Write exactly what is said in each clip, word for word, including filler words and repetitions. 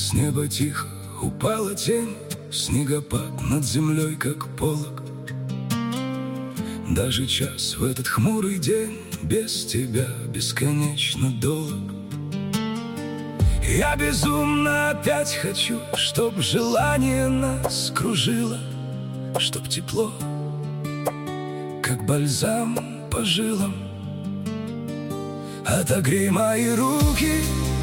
С неба тихо упала тень, снегопад над землей, как полог. Даже час в этот хмурый день без тебя бесконечно долг. Я безумно опять хочу, чтоб желание нас кружило, чтоб тепло, как бальзам по жилам. Отогрей мои руки,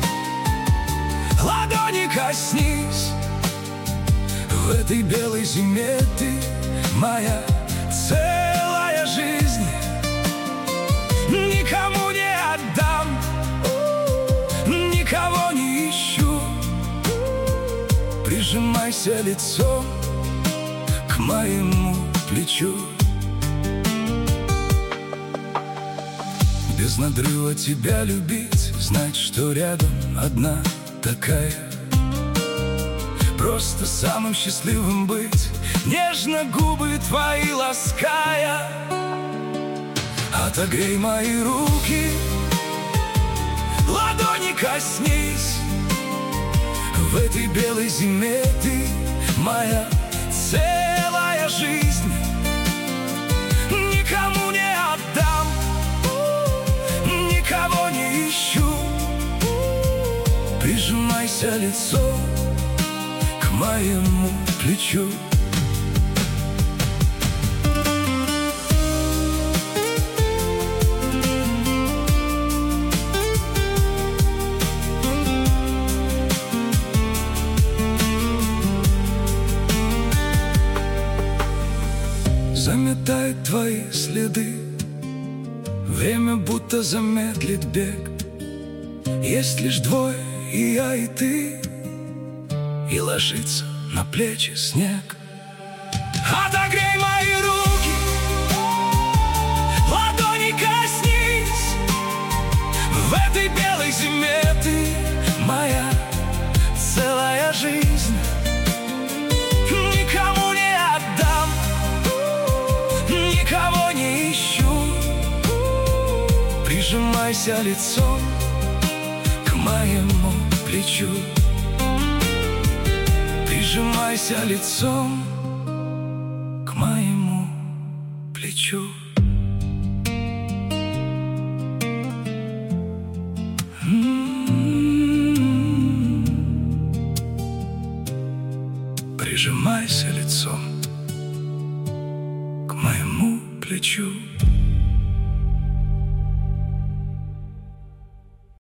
ладони коснись. В этой белой зиме ты моя целая жизнь. Никому не отдам, никого не ищу. Прижимайся лицом к моему плечу. Без надрыва тебя любить, знать, что рядом одна такая. Просто самым счастливым быть, нежно губы твои лаская. Отогрей мои руки, ладони коснись. В этой белой зиме ты моя целая жизнь. Никому не отдам, никого не ищу. Прижимайся лицом к моему плечу. Заметает твои следы, время будто замедлит бег. Есть лишь двое, и я, и ты, и ложится на плечи снег. Отогрей мои руки, ладони коснись. В этой белой зиме ты моя целая жизнь. Никому не отдам, никого не ищу. Прижимайся лицом к моему плечу. Прижимайся лицом к моему плечу. М-м-м. Прижимайся лицом к моему плечу.